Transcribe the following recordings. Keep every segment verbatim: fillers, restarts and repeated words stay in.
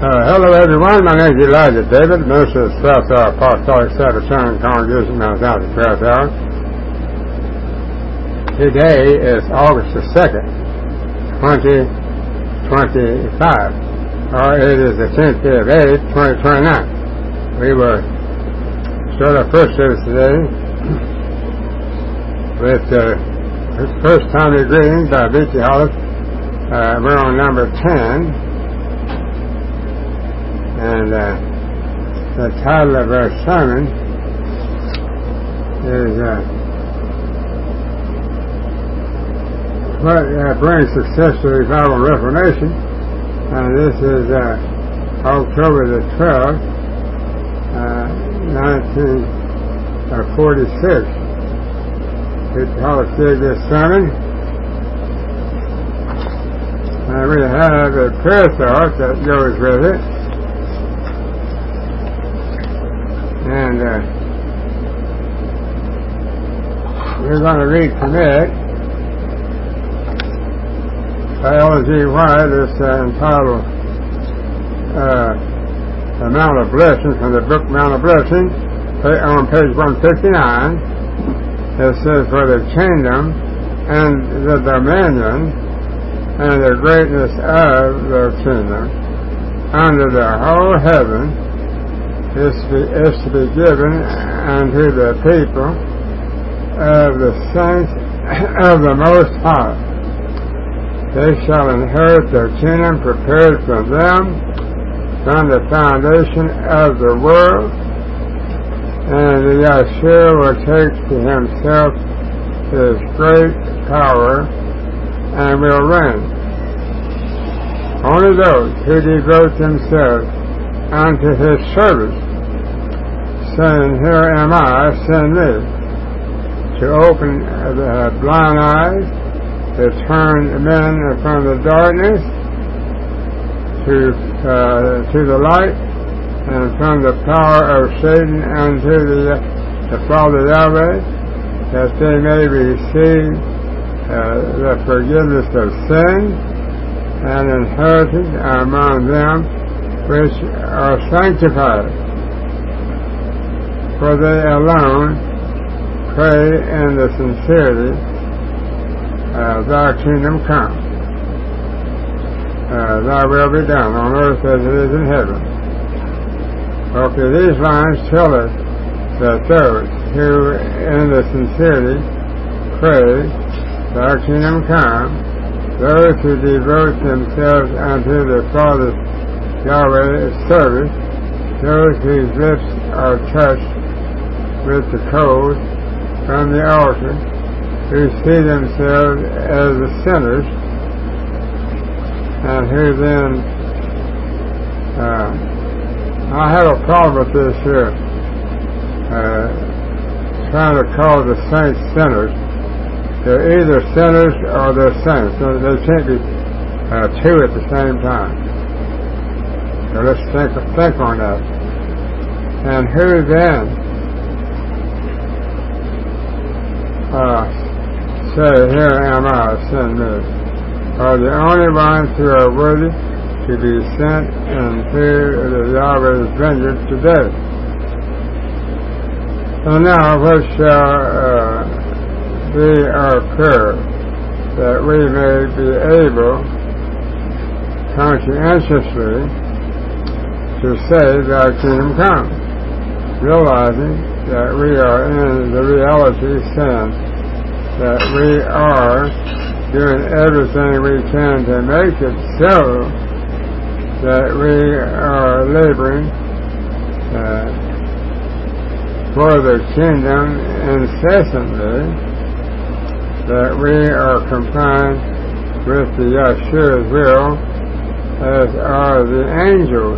Uh, hello everyone, my name is Elijah David, minister of the twelfth Hour Apostolic Sabbath-Sounding Congregation, Mount Zion, the twelfth Hour. Today is August the second, twenty twenty-five, or it is the tenth day of eight, twenty twenty-nine. We will start our first service today with uh, first timely greeting by Beatty Hollis. Uh, we're on number ten. And uh, the title of our sermon is uh, What uh, Brings Success to Revival and Reformation. And this is uh, October the twelfth, uh, nineteen forty-six. It's how to say this sermon. And we have a prayer thought that goes with it. And uh, we're going to read from it by L G White. It's uh, entitled uh, The Mount of Blessing, from the book Mount of Blessing, on page one fifty-nine. It says, For the kingdom and the dominion and the greatness of the kingdom under the whole heaven is to, be, is to be given unto the people of the saints of the Most High. They shall inherit the kingdom prepared for them from the foundation of the world, and the Yahshua will take to himself his great power and will reign. Only those who devote themselves unto his service, saying, Here am I, send me, to open the blind eyes, to turn men from the darkness to uh, to the light, and from the power of Satan unto the, the Father Yahweh, that they may receive uh, the forgiveness of sin and inheritance among them which are sanctified. For they alone pray in the sincerity, uh, Thy kingdom come, uh, Thy will be done on earth as it is in heaven. Okay, these lines tell us that those who in the sincerity pray, Thy kingdom come, those who devote themselves unto the Father Yahweh's service, those whose lips are touched with the coals from the altar, who see themselves as the sinners, and who then uh, I have a problem with this here, uh, trying to call the saints sinners. They're either sinners or they're saints. So they can't be uh, two at the same time. So let's think, think on that. And who then uh, say, Here am I, send me, are the only ones who are worthy to be sent into the Yahweh's vineyard today. And now what shall uh, be our prayer, that we may be able conscientiously to say, Thy kingdom come, realizing that we are in the reality sin, that we are doing everything we can to make it so that we are laboring uh, for the kingdom incessantly, that we are complying with the Yahshua's will, as are the angels.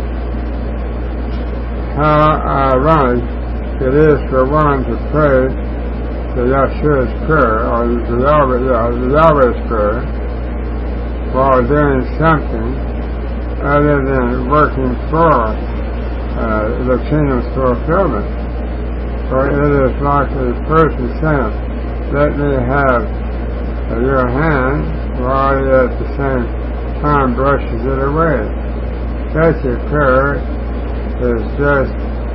How ironic it is for one to pray the Yahshua's prayer, or the Yahweh, yeah, the Yahweh's prayer, while doing something other than working for uh, the kingdom's fulfillment. For it is like a person saying, Let me have uh, your hand, while he at the same time brushes it away. such a prayer is just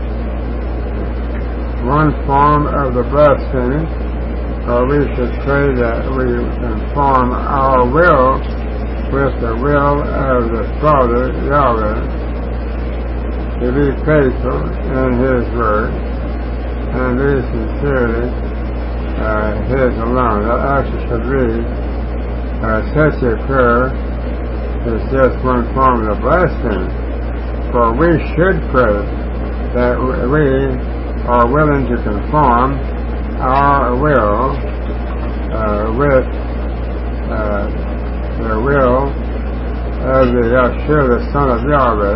one form of the blasphemy, or we should pray that we conform our will with the will of the Father, Yahweh, to be faithful in His Word, and be sincerely uh, His alone. That actually should read, uh, such a prayer is just one form of the blasphemy, for we should pray that we are willing to conform our will uh, with uh, the will of the Yeshua, the Son of Yahweh,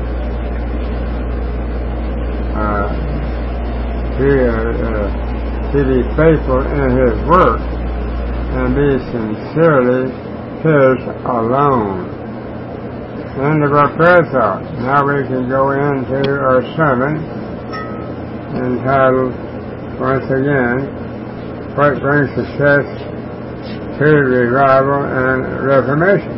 uh, to, uh, uh, to be faithful in His work and be sincerely His alone. End of our prayer thought. Now we can go into our sermon entitled, once again, What Brings Success to Revival and Reformation.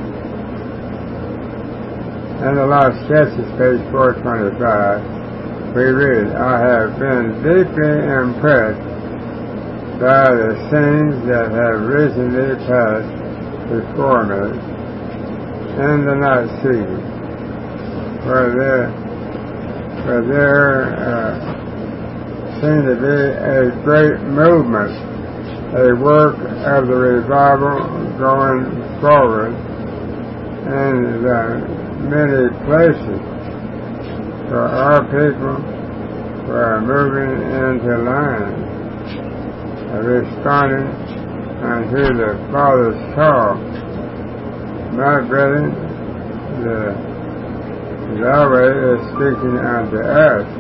In the Lost Sketches, page four twenty-five, we read, I have been deeply impressed by the scenes that have recently passed before me in the night season, where there, where there uh, seemed to be a great movement, a work of the revival going forward in uh, many places, for our people were moving into line, uh, responding unto the Father's call. My brethren, the Yahweh is speaking unto us.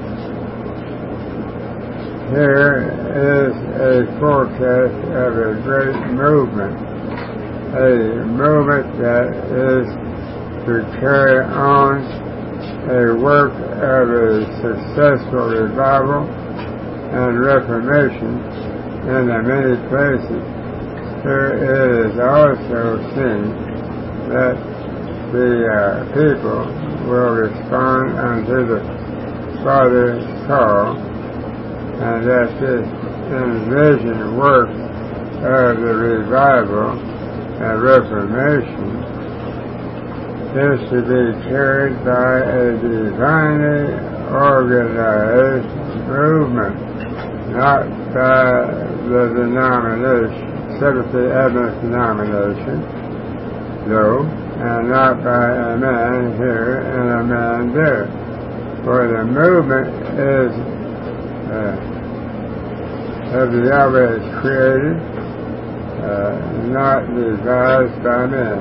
Here is a forecast of a great movement, a movement that is to carry on a work of a successful revival and reformation in the many places. Here it is also seen that the uh, people will respond unto the Father's call, and that this envisioned work of the revival and reformation is to be carried by a divinely organized movement, not by the denomination, Seventh-day Adventist denomination, though, and not by a man here and a man there. For the movement is uh, of the Yahweh is created, uh, not devised by men.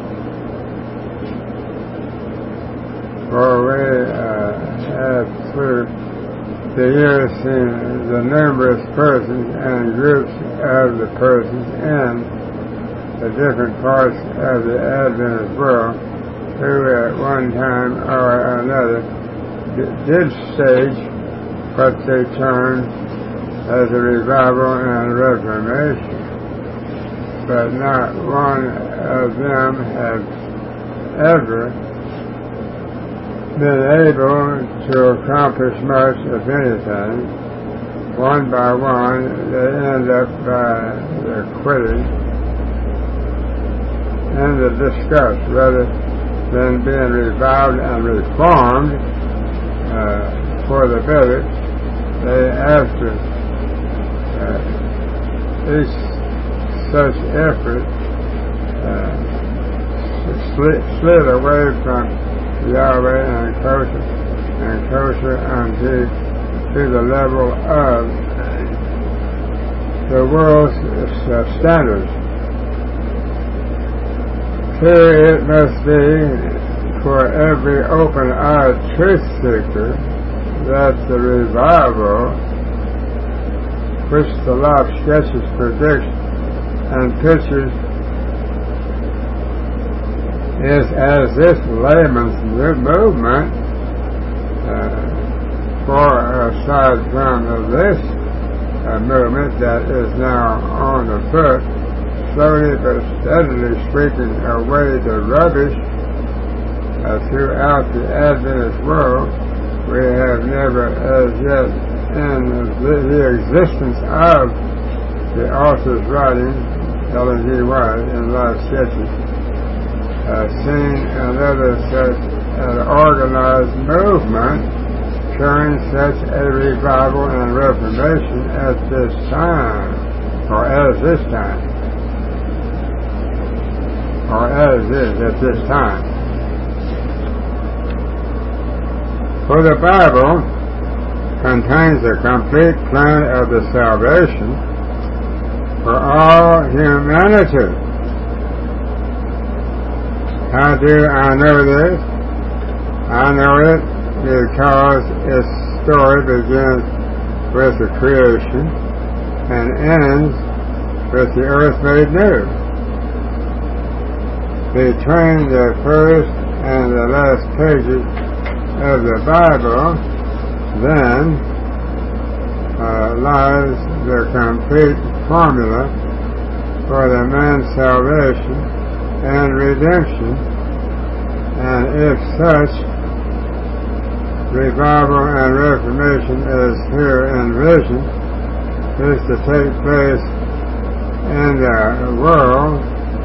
For we uh, have through the years seen the numerous persons and groups of the persons in the different parts of the Adventist world who at one time or another did stage what they termed as a revival and reformation, but not one of them have ever been able to accomplish much, if anything. One by one, they end up by their quitting in the disgust, rather than being revived and reformed uh, for the better. They, after uh, each such effort, uh, slid, slid away from Yahweh and closer and closer unto to the level of the world's uh, standards. Here it must be for every open-eyed truth seeker that the revival which the Lost Sketches predicts and pictures is as this layman's movement, uh, for aside from this uh, movement that is now on the foot, slowly but steadily sweeping away the rubbish uh, throughout the Adventist world, we have never as yet, in the, the existence of the author's writing, Ellen G. White, in Life Sketches, uh, seen another such an organized movement carrying such a revival and reformation at this time, or as this time, or as is at this time. For the Bible contains a complete plan of the salvation for all humanity. How do I know this? I know it because its story begins with the creation and ends with the earth made new. Between the first and the last pages of the Bible, then, uh, lies the complete formula for the man's salvation and redemption, and if such revival and reformation is here envisioned, is to take place in the world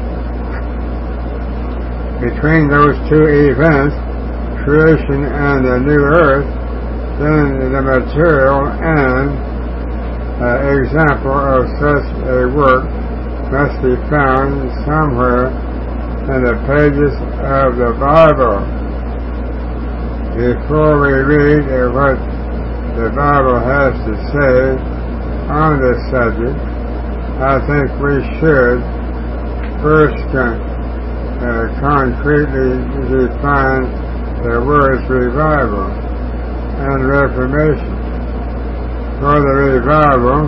between those two events, creation and the new earth, then the material and uh, example of such a work must be found somewhere in the pages of the Bible. Before we read uh, what the Bible has to say on this subject, I think we should first con- uh, concretely define the words revival and reformation. For the revival,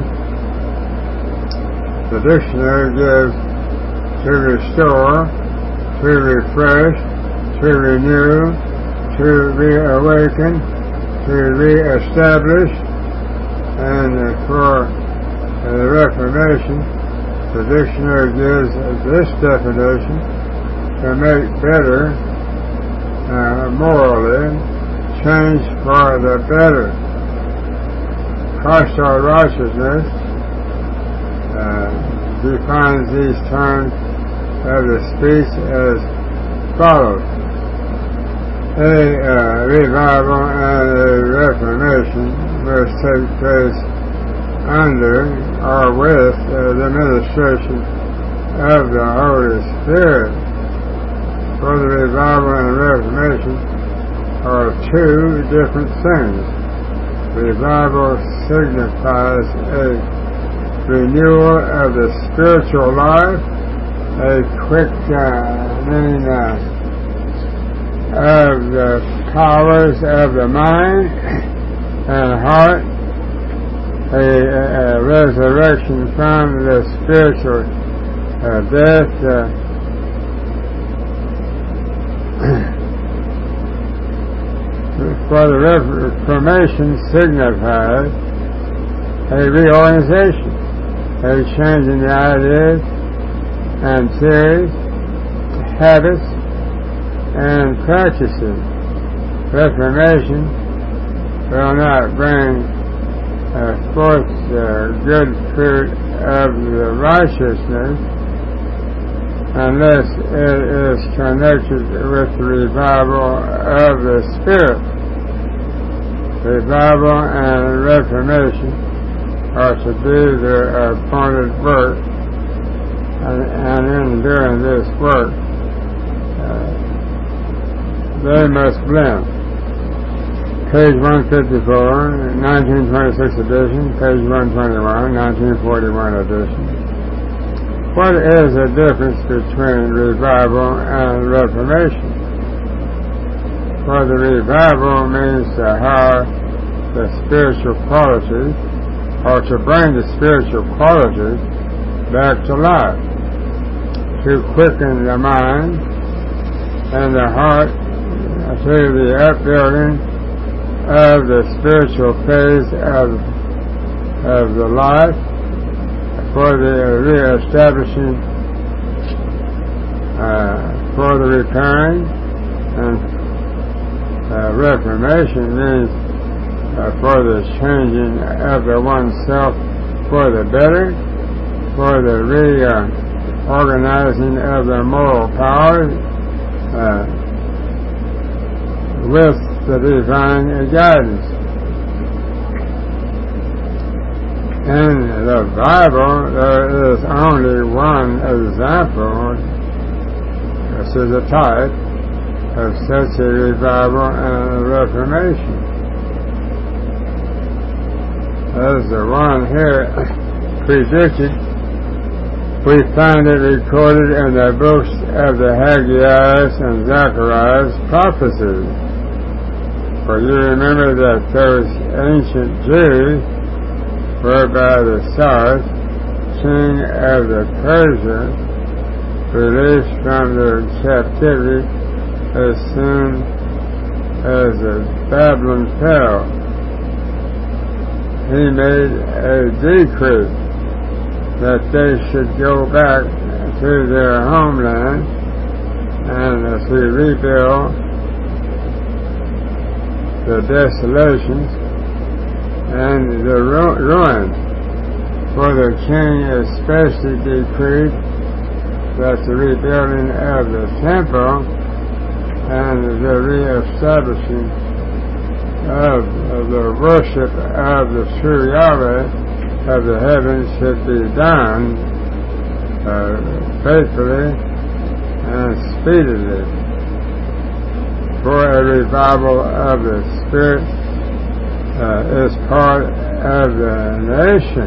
the dictionary gives to restore, to refresh, to renew, to reawaken, to reestablish, and for the Reformation, the dictionary gives this definition: to make better, uh, morally, change for the better. Pastoral righteousness uh, defines these terms of the speech as follows: a uh, revival and a reformation must take place under or with uh, the ministration of the Holy Spirit. For the revival and reformation are two different things. Revival signifies a renewal of the spiritual life, a quickening uh, of the powers of the mind and heart, a, a resurrection from the spiritual uh, death. Uh, for the Reformation signifies a reorganization, a change in the ideas and theories, habits, and practices. Reformation will not bring uh, forth the good fruit of the righteousness unless it is connected with the revival of the Spirit. Revival and Reformation are to do their appointed work, and, and in doing this work, uh, they must blend. Page one fifty-four, nineteen twenty-six edition, page one twenty-one, nineteen forty-one edition. What is the difference between revival and reformation? For the revival means to have the spiritual qualities, or to bring the spiritual qualities back to life, to quicken the mind and the heart to the upbuilding of the spiritual phase of, of the life, for the re-establishing, uh, for the repairing And uh, reformation means uh, for the changing of the oneself for the better, for the reorganizing uh, of the moral powers uh, with the divine guidance. In the Bible, there is only one example, this is a type, of such a revival and reformation. As the one here predicted, we find it recorded in the books of the Haggai and Zechariah's prophecies. For you remember that those ancient Jews were by the Cyrus, king of the Persia, released from their captivity as soon as the Babylon fell. He made a decree that they should go back to their homeland and to rebuild the desolations and the ru- ruin. For the king especially decreed that the rebuilding of the temple and the re-establishing of, of the worship of the true Yahweh of the heavens should be done uh, faithfully and speedily. For a revival of the Spirit uh, is part of the nation,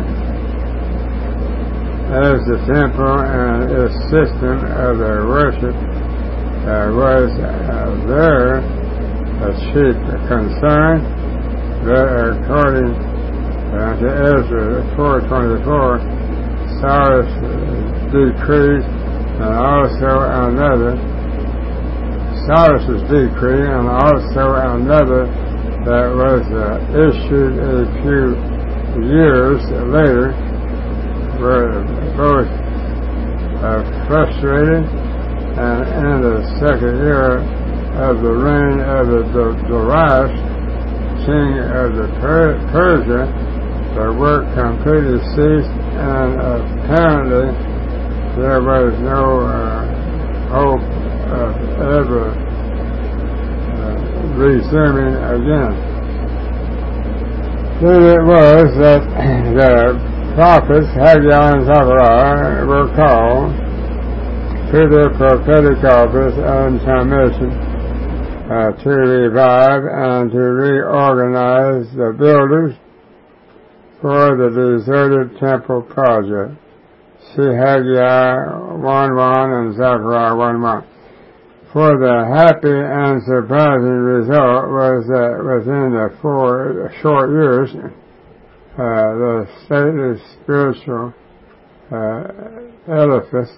as the temple and its system of their worship uh, was uh, their uh, chief concern. But according uh, to Ezra four twenty-four, Cyrus decreed, and also another, Cyrus's decree, and also another that was uh, issued a few years later, were both uh, frustrated, and in the second year of the reign of the Darius, king of the per- Persia, the work completely ceased, and apparently there was no uh, hope of ever uh, resuming again. Then it was that the prophets, Haggai and Zechariah, were called to their prophetic office and commission uh, to revive and to reorganize the builders for the deserted temple project. See Haggai one one and Zechariah one one. For the happy and surprising result was that within the four short years, uh, the stately spiritual uh, edifice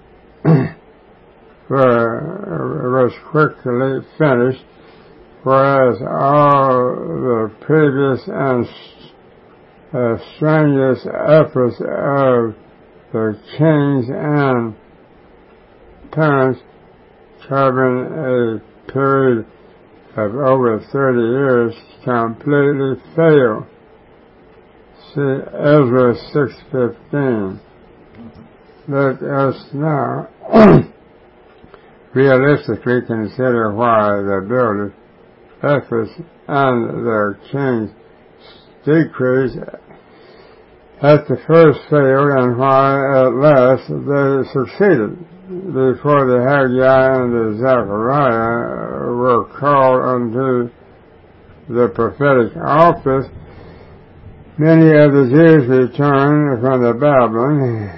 were, was quickly finished, whereas all the previous and uh, strenuous efforts of the kings and parents, covering a period of over thirty years, completely failed. See Ezra six fifteen. Let us now realistically consider why the builders' efforts and their king's decrees at the first failed, and why at last they succeeded. Before the Haggai and the Zechariah were called unto the prophetic office, many of the Jews returned from the Babylon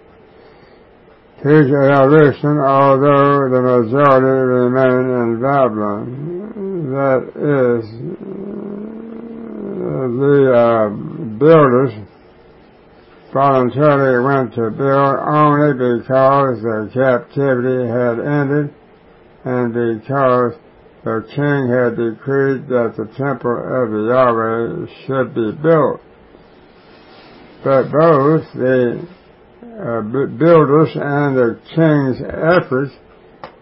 to Jerusalem, although the majority remained in Babylon. That is, the uh, builders voluntarily went to build only because their captivity had ended and because the king had decreed that the temple of the Yahweh should be built. But both the uh, builders and the king's efforts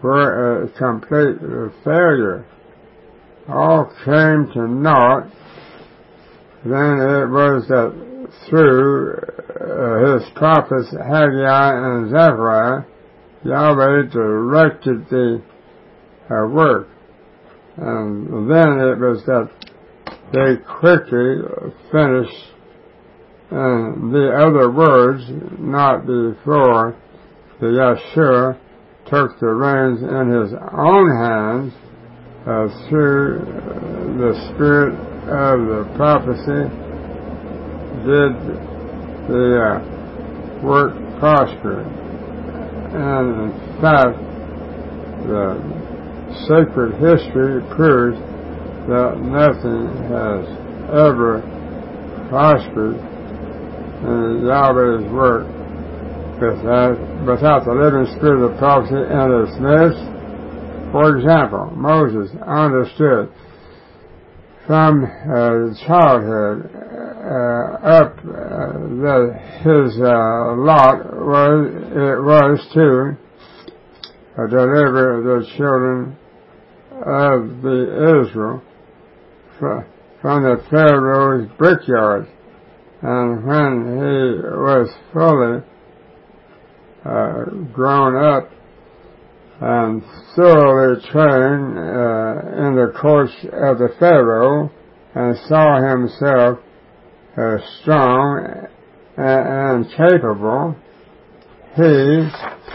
were a complete failure. All came to naught. Then it was that through uh, his prophets Haggai and Zechariah, Yahweh directed the uh, work. And then it was that they quickly finished, and the other words, not before the Yeshua took the reins in his own hands uh, through the spirit of the prophecy, did the uh, work prosper. And in fact, the sacred history proves that nothing has ever prospered in Yahweh's work without, without the living spirit of prophecy in its midst. For example, Moses understood from uh, childhood uh, up uh, that his uh, lot was it was to uh, deliver the children of the Israel fr- from the Pharaoh's brickyard, and when he was fully uh, grown up and thoroughly trained uh, in the courts of the Pharaoh, and saw himself uh, strong and, and capable, he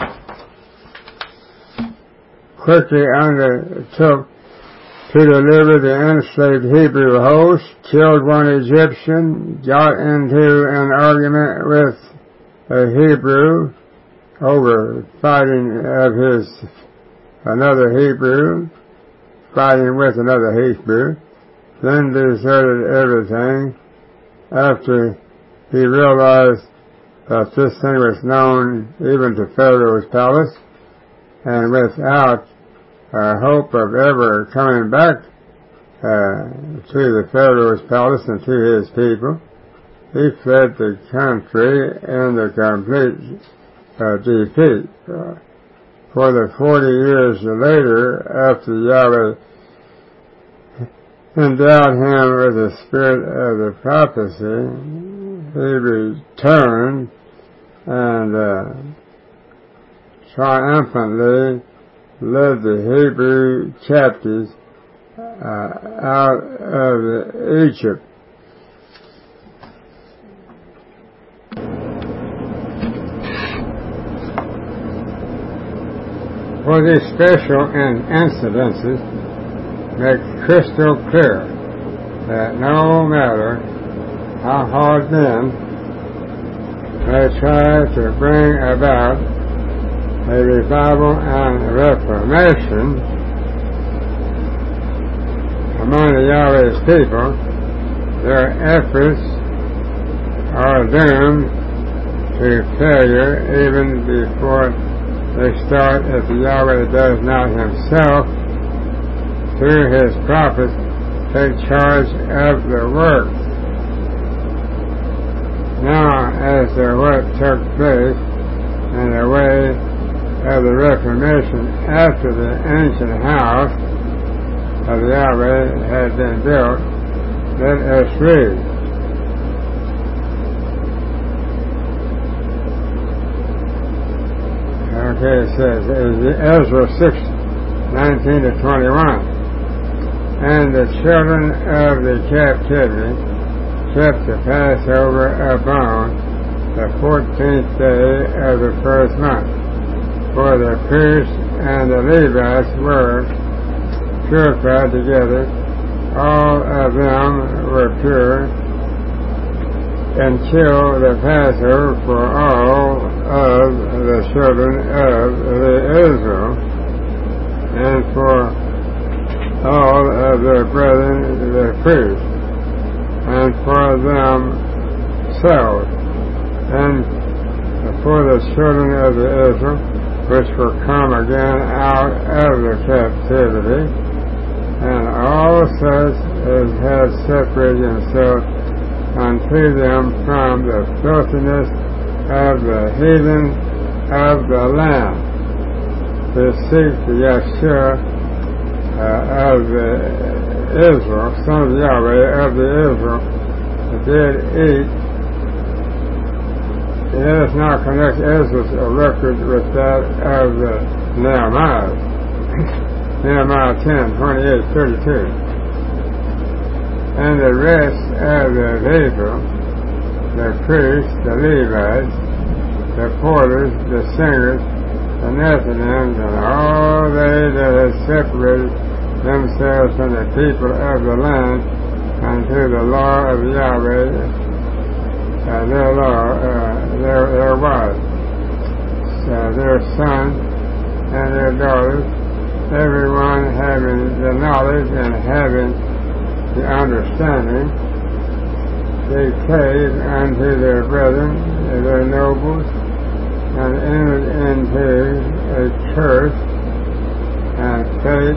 quickly undertook to deliver the enslaved Hebrew host, killed one Egyptian, got into an argument with a Hebrew over fighting of his another Hebrew, fighting with another Hebrew, then deserted everything after he realized that this thing was known even to Pharaoh's palace, and without uh, hope of ever coming back uh, to the Pharaoh's palace and to his people, he fled the country in the complete uh, defeat. Uh, for the forty years later, after Yahweh endowed him with the spirit of the prophecy, he returned and uh, triumphantly led the Hebrew captives uh, out of Egypt. For these special incidences make crystal clear that no matter how hard men may try to bring about a revival and reformation among the Yahweh's people, their efforts are doomed to failure even before they start, if the Yahweh does not himself, through his prophets, take charge of the work. Now, as the work took place in the way of the Reformation after the ancient house of Yahweh had been built, let us read. Okay, it says, Ezra six, nineteen to twenty-one. And the children of the captivity kept the Passover upon the fourteenth day of the first month. For the priests and the Levites were purified together. All of them were pure, until the Passover for all of the children of the Israel, and for all of their brethren the priests, and for themselves, and for the children of the Israel, which were come again out of the captivity, and all such as had separated themselves unto them from the filthiness of the heathen of the land. to seek the Yeshua uh, of the Israel, son of Yahweh of the Israel, that did eat. Let us now connect Ezra's record with that of the Nehemiah. Nehemiah ten, twenty-eight, thirty-two. And the rest of the people, the priests, the Levites, the porters, the singers, the Nethinims, and all they that had separated themselves from the people of the land unto the law of Yahweh, uh, their law, uh, their, their wives, uh, their sons and their daughters, everyone having the knowledge and having the understanding, they came unto their brethren, their nobles, and entered into a church and faith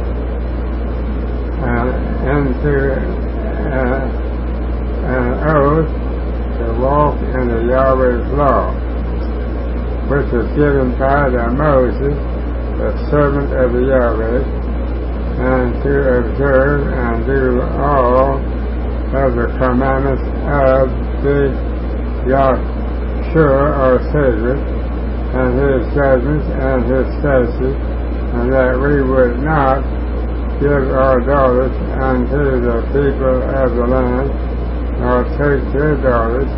and into uh, an oath to walk in the Yahweh's law, which was given by the Moses, the servant of the Yahweh, and to observe and do all of the commandments of the Yahshua, our Savior, and his judgments and his statutes, and that we would not give our daughters unto the people of the land, nor take their daughters,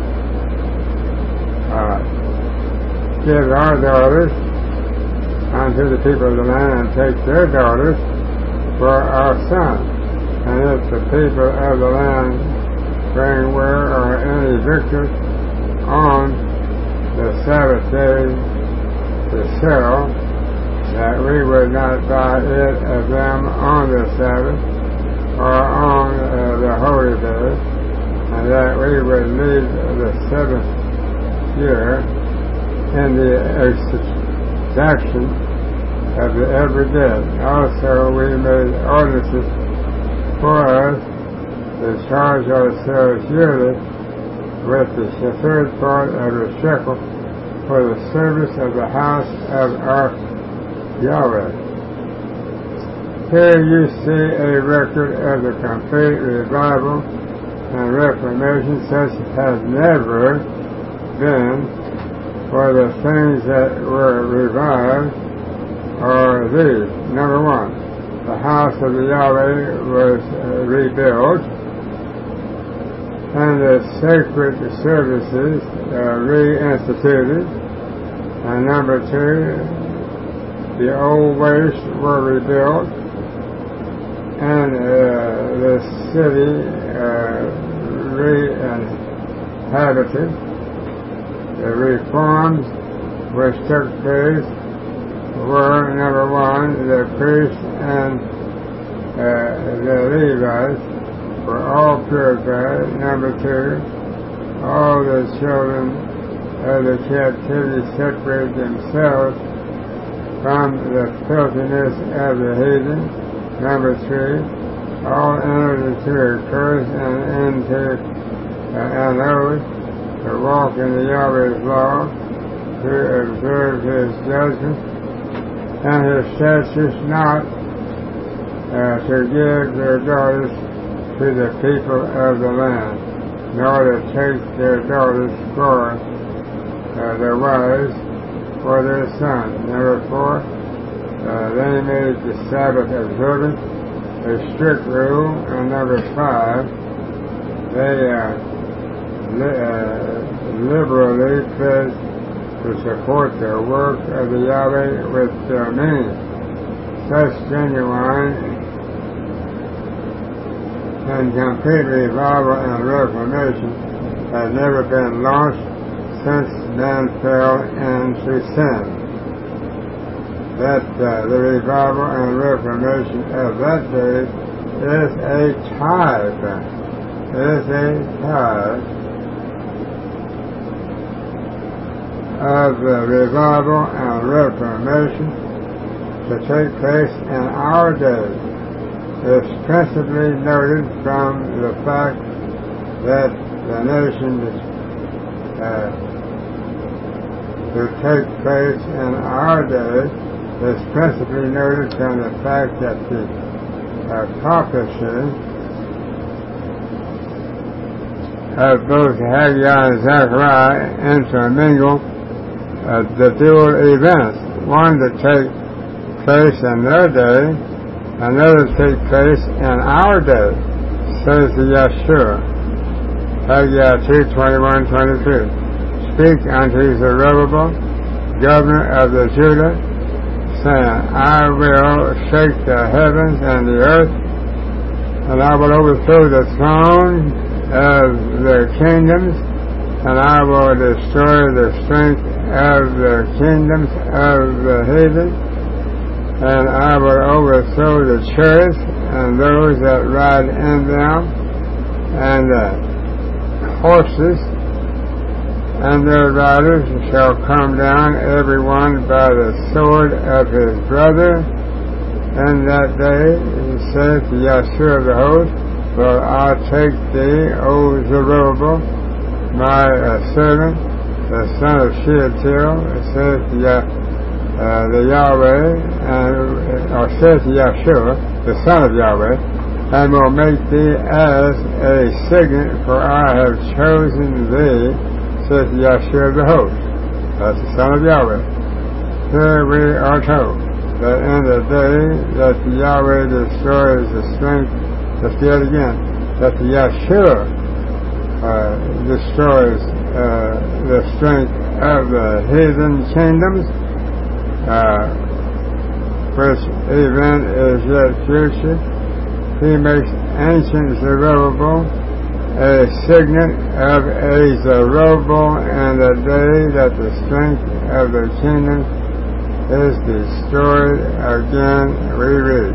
uh, give our daughters unto the people of the land, and take their daughters for our sons. And if the people of the land bring ware or any victuals on the Sabbath day to sell, that we would not buy it of them on the Sabbath or on uh, the holy day, and that we would leave the seventh year in the exaction of the every day. Also we made ordinances for us to charge ourselves yearly with the third part of the shekel for the service of the house of our Yahweh. Here you see a record of the complete revival and reformation such as has never been, for the things that were revived are these. Number one, the house of the Yahweh was uh, rebuilt, and the sacred services uh, reinstituted. And number two, the old wastes were rebuilt, and uh, the city uh, re-inhabited. The reforms which took place were, number one, the priests and uh, the Levites were all purified. Number two, all the children of the captivity separated themselves from the filthiness of the heathen. Number three, all entered into a curse and into uh, an oath to walk in the Yahweh's law, to observe his judgments and his statutes, not uh, to give their daughters to the people of the land, nor to take their daughters for uh, their wives for their sons. Number four, uh, they made the Sabbath observance a strict rule. And number five, they uh, li- uh, liberally pledged to support the work of the Yahweh with their means. Such genuine and complete revival and reformation had never been launched since man fell into sin. That uh, the revival and reformation of that day is a type, is a type of the revival and reformation to take place in our day. Is principally noted from the fact that the nation is uh, to take place in our day is principally noted from the fact that the uh, prophecy of both Haggai and Zechariah intermingle uh, the dual events, one to take place in their day, another to take place in our day, says the Yeshua. Haggai two, twenty-one, twenty-two. Speak unto Zerubbabel, governor of the Judah, saying, I will shake the heavens and the earth, and I will overthrow the throne of the kingdoms, and I will destroy the strength of the kingdoms of the heathen, and I will overthrow the chariots and those that ride in them, and the horses and their riders shall come down, every one by the sword of his brother. And that day, he saith to Yeshua of the host, Will I take thee, O Zerubbabel, my uh, servant, the son of Shealtiel, saith to Yah, uh, the Yahweh, and, or saith to Yeshua, the son of Yahweh, and will make thee as a signet, for I have chosen thee, says Yeshua of the host. That's the son of Yahweh. Here we are told that in the day that the Yahweh destroys the strength, let's get it again, that the Yeshua uh, destroys uh, the strength of the heathen kingdoms, uh, which event is yet future. He makes ancient Zerubbabel a signet of a Zerubbabel in the day that the strength of the kingdom is destroyed. Again, we read.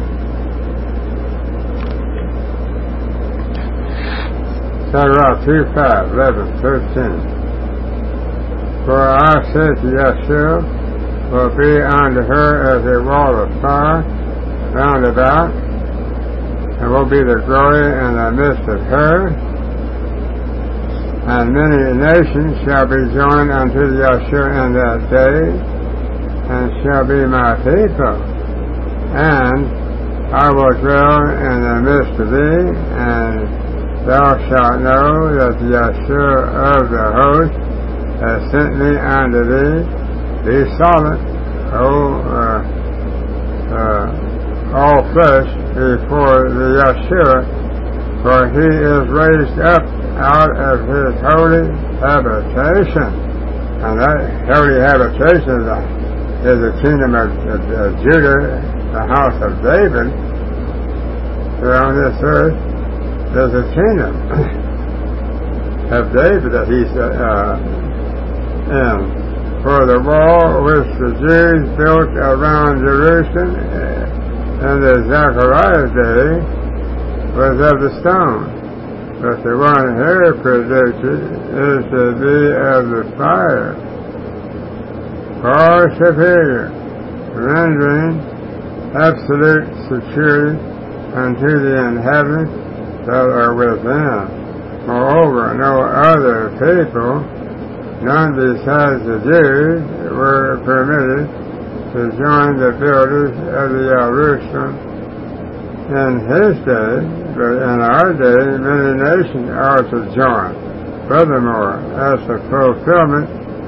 Zechariah two, five, eleven, thirteen. For I said to Yeshua, will be unto her as a wall of fire round about, and will be the glory in the midst of her, and many nations shall be joined unto the Yeshua in that day, and shall be my people, and I will dwell in the midst of thee, and thou shalt know that the Yeshua of the host has sent me unto thee. Be silent, O uh, uh, all flesh, before the Yeshua, for he is raised up out of his holy habitation. And that holy habitation is, a, is the kingdom of, of, of Judah, the house of David. Here on this earth is a kingdom of David that he's uh, in. For the wall which the Jews built around Jerusalem in the Zechariah day was of the stone, but the one here predicted is to be of the fire, far superior, rendering absolute security unto the inhabitants that are within. Moreover, no other people, none besides the Jews, were permitted to join the builders of the Jerusalem in his day, but in our day many nations are to join. Furthermore, as the fulfillment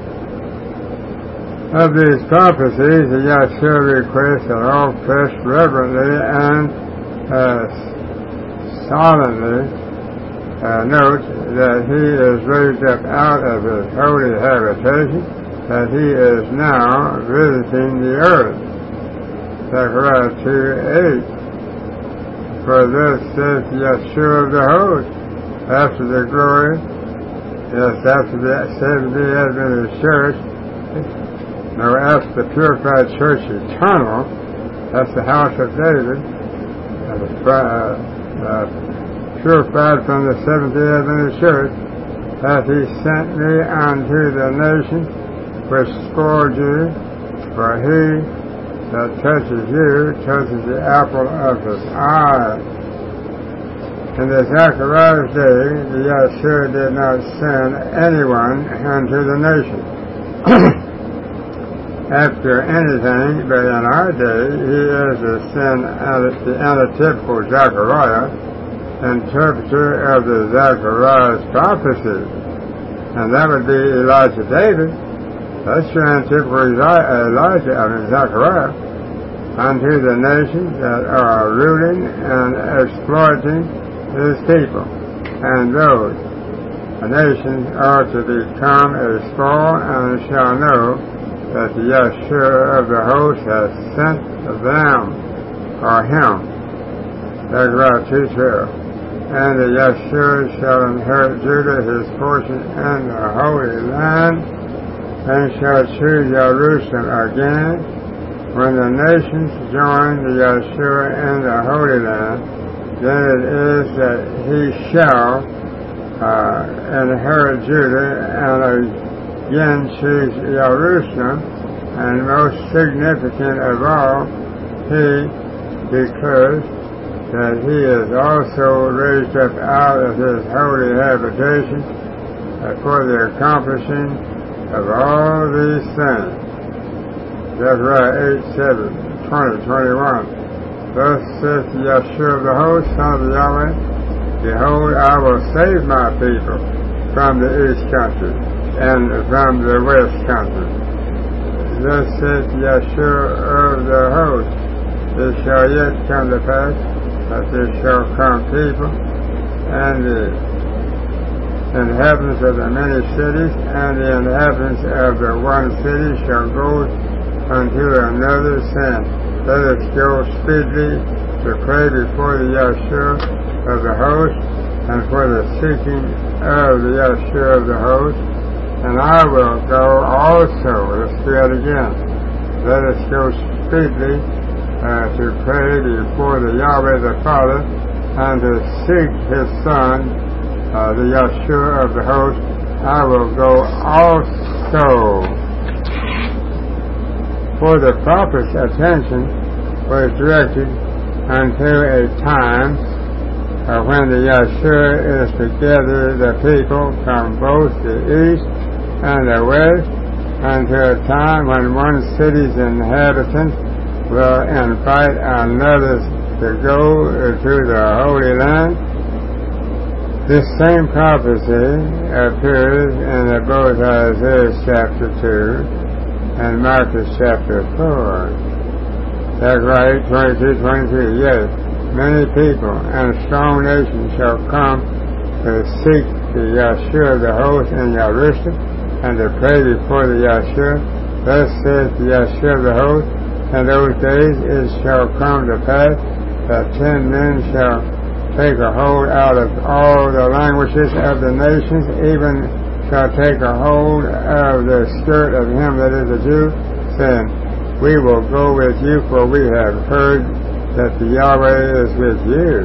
of these prophecies, the Yeshua requests that all flesh reverently and uh, solemnly uh, note that he is raised up out of his holy habitation, that he is now visiting the earth. Zechariah two, eight. For this says Yeshua of the host, after the glory, yes, after the seventy Adventist church, no, after the purified church eternal, that's the house of David, and the, uh, uh, purified from the Seventh-day Adventist church, hath he sent me unto the nations which scourge you, for he that touches you touches the apple of his eye. In the Zechariah's day, the Yeshua did not send anyone unto the nation. after anything, but in our day, he is the, sin, the antitypical Zechariah, interpreter of the Zechariah's prophecy. And that would be Elijah David. That's your antitypical Elijah, I mean Zechariah, unto the nations that are ruling and exploiting his people. And those nations are to become a spoil and shall know that the Yeshua of the host has sent them, or him. Zechariah two twelve. And the Yeshua shall inherit Judah his portion in the Holy Land, and shall choose Jerusalem again. When the nations join the Yeshua in the Holy Land, then it is that he shall uh, inherit Judah and again choose Jerusalem, and most significant of all, he declares that he is also raised up out of his holy habitation for the accomplishing of all these things. Zechariah eight seven, twenty, twenty-one. Thus saith the Yeshua of the host, Son of Yahweh, behold, I will save my people from the east country and from the west country. Thus saith Yeshua of the host, it shall yet come to pass that there shall come people, and the inhabitants of the many cities, and the inhabitants of the one city shall go unto another, saying, let us go speedily to pray before the Yeshua of the host, and for the seeking of the Yeshua of the host. And I will go also. Let's do that again. Let us go speedily uh, to pray before the Yahweh the Father, and to seek his Son, uh, the Yeshua of the host. I will go also. For the prophet's attention was directed unto a time uh, when the Yeshua is to gather the people from both the east and the west, unto a time when one city's inhabitants will invite another to go to the Holy Land. This same prophecy appears in both Isaiah chapter two and Marcus chapter four. Zechariah twenty-two twenty-three. Yes, many people and strong nations shall come to seek the Yeshua of the host in Jerusalem, and to pray before the Yeshua. Thus saith the Yeshua of the host, in those days it shall come to pass that ten men shall take a hold out of all the languages of the nations, even shall take a hold of the skirt of him that is a Jew, saying, we will go with you, for we have heard that the Yahweh is with you.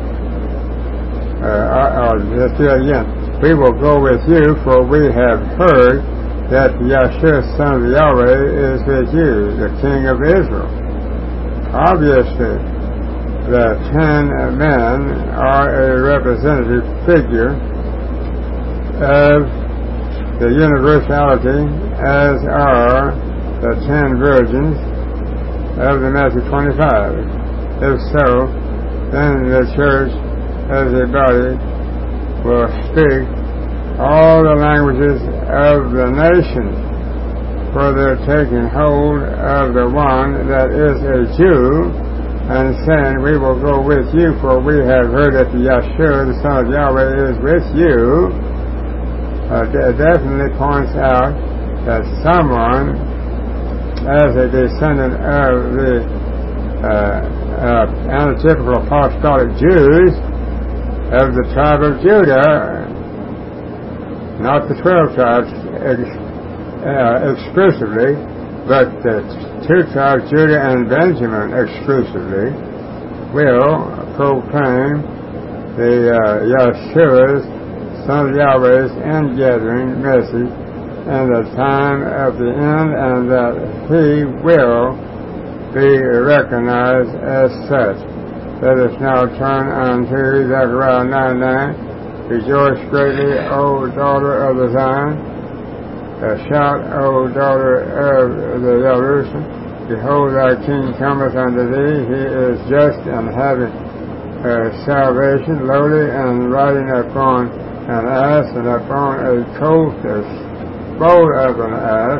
Uh, I'll just do it again. We will go with you, for we have heard that Yeshua, Son of Yahweh, is with you, the King of Israel. Obviously, the ten men are a representative figure of the universality, as are the ten virgins of the Matthew twenty-five. If so, then the church as a body will speak all the languages of the nations, for they're taking hold of the one that is a Jew, and saying, we will go with you, for we have heard that the Yeshua, the Son of Yahweh, is with you. Uh, d- definitely points out that someone, as a descendant of the uh, uh, antitypical apostolic Jews of the tribe of Judah, not the twelve tribes ex- uh, exclusively, but the two tribes, Judah and Benjamin exclusively, will proclaim the uh, Yeshua's, Son of Yahweh's, ingathering message in the time of the end, and that he will be recognized as such. Let us now turn unto Zechariah nine nine. Rejoice greatly, O daughter of the Zion. Uh, shout, O daughter of the Jerusalem, behold, thy king cometh unto thee. He is just and having uh, salvation, lowly and riding upon an ass, and upon a colt as bold as an ass.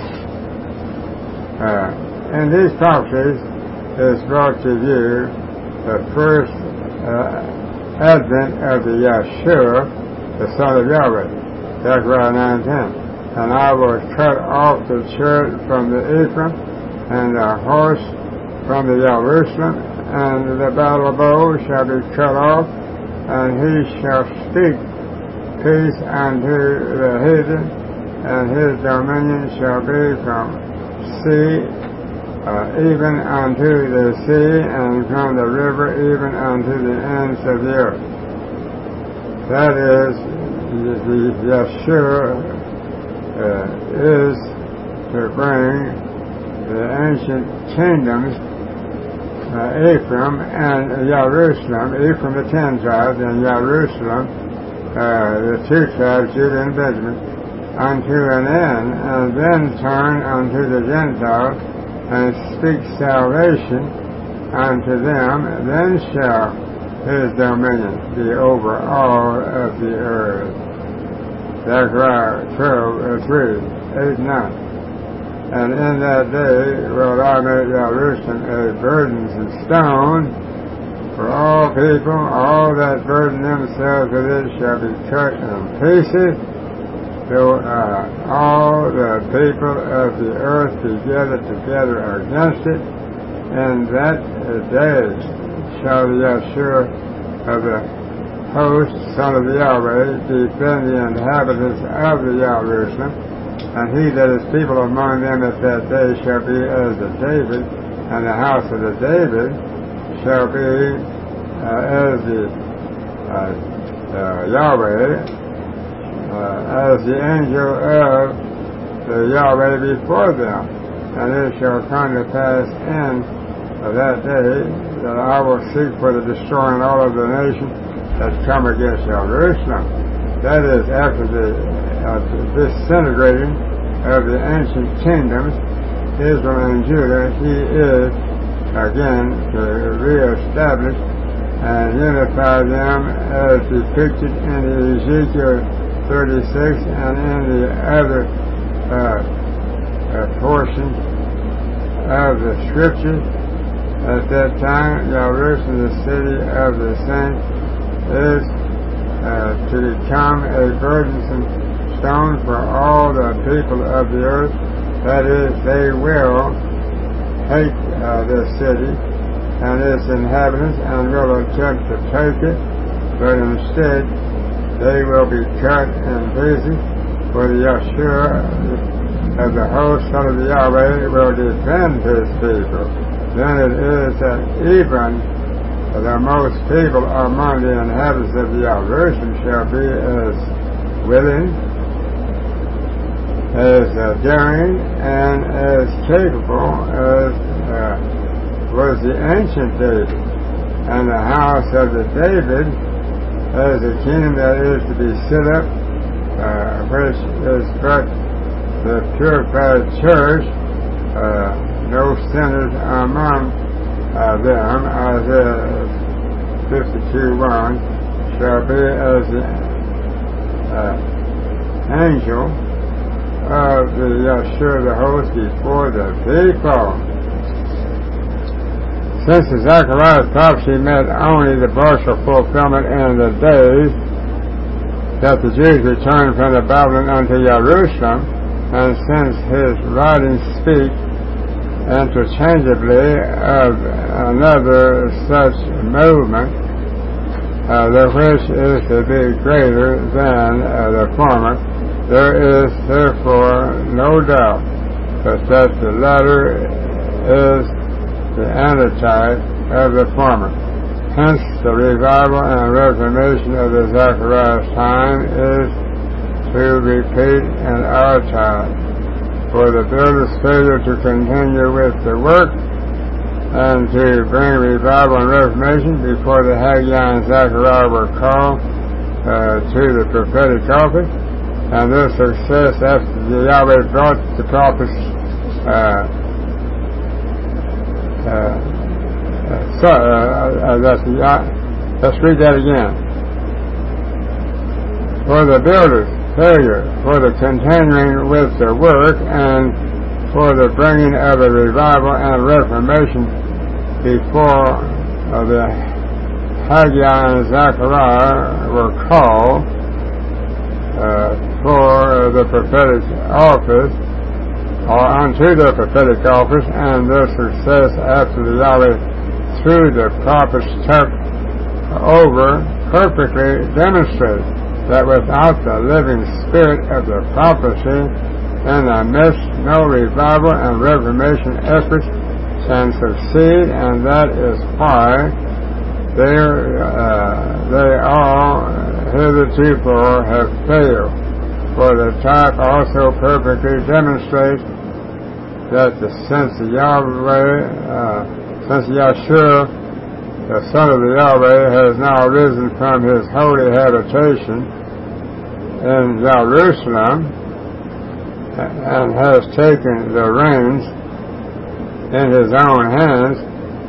Uh, in these prophecies is brought to view the first uh, advent of the Yeshua, the Son of Yahweh, Zechariah nine ten. And I will cut off the chariot from the Ephraim, and the horse from the Jerusalem, and the battle bow shall be cut off, and he shall speak peace unto the heathen, and his dominion shall be from sea uh, even unto the sea, and from the river even unto the ends of the earth. That is the Yeshua. Uh, is to bring the ancient kingdoms, uh, Ephraim and Jerusalem, Ephraim the ten tribes, and Jerusalem, uh, the two tribes, Judah and Benjamin, unto an end, and then turn unto the Gentiles and speak salvation unto them. Then shall his dominion be over all of the earth. Zechariah twelve, three, eight, nine. And in that day will I make Jerusalem a burdensome stone for all people. All that burden themselves with it shall be cut in pieces. So uh, all the people of the earth be gathered together against it. In that day shall the Yeshua of the host, Son of the Yahweh, defend the inhabitants of the Jerusalem, and he that is people among them at that day shall be as the David, and the house of the David shall be uh, as the uh, uh, Yahweh, uh, as the angel of the Yahweh before them. And it shall come to pass in uh, that day that I will seek for the destroying all of the nations that come against Jerusalem. That is, after the uh, disintegrating of the ancient kingdoms, Israel and Judah, he is again to reestablish and unify them as depicted in Ezekiel thirty-six and in the other uh, uh, portions of the scriptures. At that time, Jerusalem, the city of the saints, is uh, to become a burdensome stone for all the people of the earth. That is, they will hate uh, this city and its inhabitants and will attempt to take it, but instead they will be cut in pieces, for the Yeshua of the host, Son of the Yahweh, will defend his people. Then it is that even the most people among the inhabitants of the Jerusalem shall be as willing, as uh, daring, and as capable as uh, was the ancient David. And the house of the David as a kingdom that is to be set up, uh, which is but the purified church, uh, no sinners among Uh, them, Isaiah fifty-two one, shall be as the uh, angel of the Yeshua the host before the people. Since the Zechariah's prophecy meant only the partial fulfillment in the days that the Jews returned from the Babylon unto Jerusalem, and since his writings speak interchangeably of another such movement, uh, the which is to be greater than uh, the former, there is therefore no doubt but that the latter is the antitype of the former. Hence the revival and reformation of the Zechariah's time is to repeat in our time. For the builder's failure to continue with the work and to bring revival and reformation before the Haggai and Zechariah were called uh, to the prophetic office, and their success after the Yahweh brought the prophets. Uh, uh, uh, so, uh, uh, that's, uh, let's read that again. For the builders, failure, for the continuing with the work, and for the bringing of a revival and reformation before uh, the Haggai and Zechariah were called uh, for the prophetic office, or unto the prophetic office, and their success after the Yahweh through the prophets took over perfectly demonstrates that without the living spirit of the prophecy in the midst, no revival and reformation efforts can succeed, and that is why they, uh, they all hitherto have failed. For the type also perfectly demonstrates that the sense of Yahweh, uh, sense of Yahshua, the Son of the Yahweh, has now risen from his holy habitation in Jerusalem and has taken the reins in his own hands.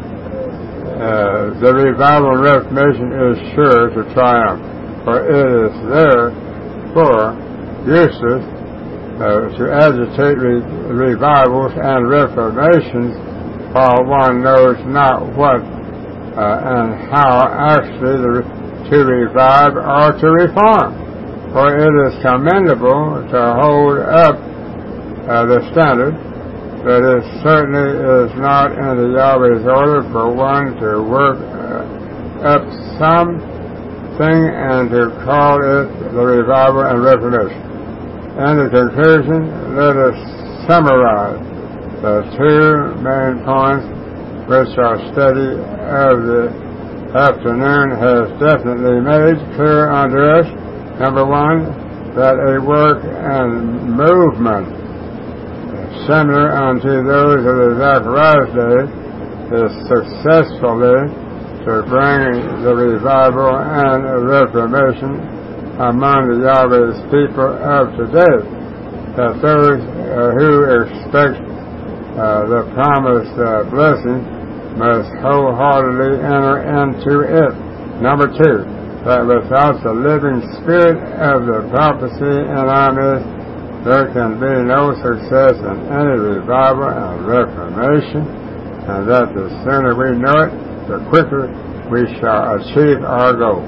Uh, the revival and reformation is sure to triumph, for it is therefore useless uh, to agitate re- revivals and reformations while one knows not what uh, and how actually the, to revive or to reform. For it is commendable to hold up uh, the standard, but it certainly is not in the Yahweh's order for one to work uh, up something and to call it the revival and reformation. In the conclusion, let us summarize the two main points which our study of the afternoon has definitely made clear unto us. Number one, that a work and movement similar unto those of the Zechariah's day is successfully to bring the revival and reformation among the Yahweh's people of today, that those uh, who expect uh, the promised uh, blessing must wholeheartedly enter into it. Number two, that without the living spirit of the prophecy in our midst, there can be no success in any revival and reformation, and that the sooner we know it, the quicker we shall achieve our goal.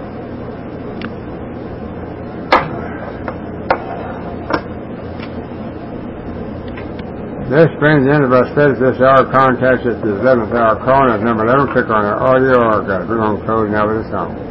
This brings the end of our study this hour. Contact us at the eleventh hour call, and at number eleven, click on the audio archive. We're going to close now with a song.